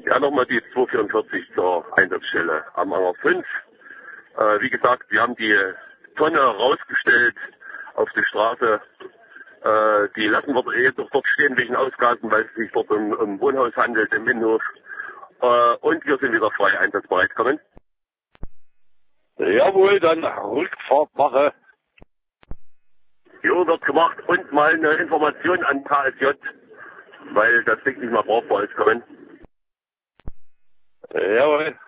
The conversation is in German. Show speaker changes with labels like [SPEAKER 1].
[SPEAKER 1] Ja, nochmal die 244 zur Einsatzstelle am Anger 5. Wie gesagt, wir haben die Tonne rausgestellt auf die Straße. Die lassen wir jetzt auch dort stehen wegen Ausgasen, weil es sich dort um Wohnhaus handelt, im Innenhof. Und wir sind wieder frei einsatzbereit. Kommen.
[SPEAKER 2] Jawohl, dann Rückfahrt mache.
[SPEAKER 1] Jo, wird gemacht. Und mal eine Information an KSJ, weil das Ding nicht mal brauchbar ist. Kommen.
[SPEAKER 2] Jawohl.